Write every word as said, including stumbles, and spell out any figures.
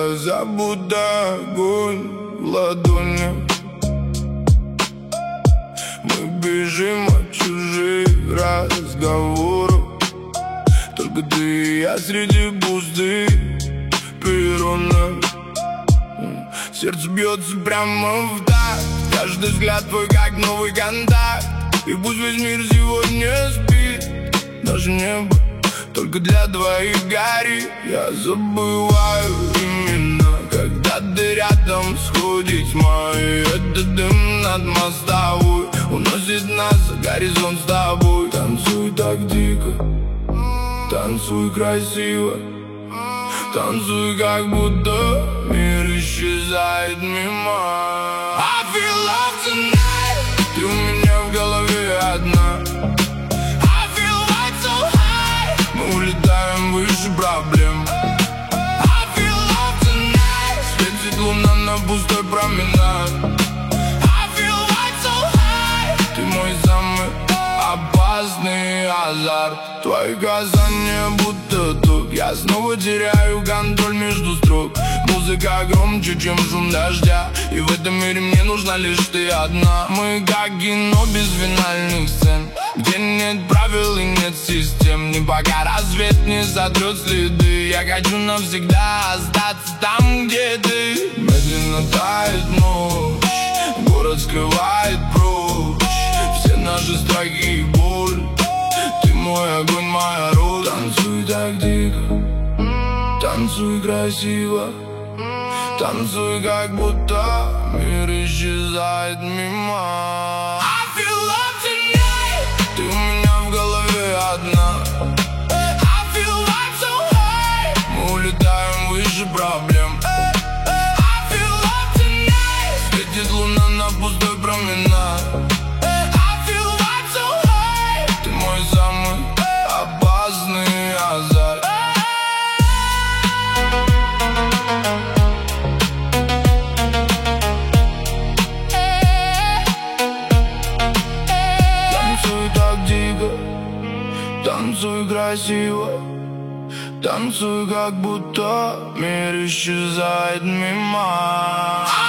глаза, будто огонь в ладони. Мы бежим от чужих разговоров, только ты и я среди пустых перронов. Сердце бьется прямо в такт, каждый взгляд твой как новый контакт. И пусть весь мир сегодня спит, даже небо только для двоих горит. Я забываю именно, когда ты рядом, сходит тьма. И этот дым над мостовой уносит нас за горизонт с тобой. Танцуй так дико, танцуй красиво, танцуй, как будто мир исчезает мимо. I feel love tonight, ты у меня в голове одна. I feel like so high, мы улетаем выше проблем. I feel love tonight, светит луна на пустой променад. I feel like so high, ты мой самый опасный азарт. Твои касания будто ток, я снова теряю контроль между строк. Музыка громче, чем шум дождя, и в этом мире мне нужна лишь ты одна. Мы как кино без финальных сцен, где нет правил и нет систем. Не пока рассвет не сотрет следы, я хочу навсегда остаться там, где ты. Медленно тает ночь, город скрывает прочь все наши страхи и боль. Ты мой огонь, моя роль. Танцуй так дико, танцуй красиво, танцуй, как будто мир исчезает мимо. I feel love tonight, ты у меня в голове одна. I feel like so high, мы улетаем выше проблем. I feel love tonight, светит луна на пустой променад. I feel like so high, ты мой самый опасный азарт. Танцуй красиво, танцуй, как будто мир исчезает мимо.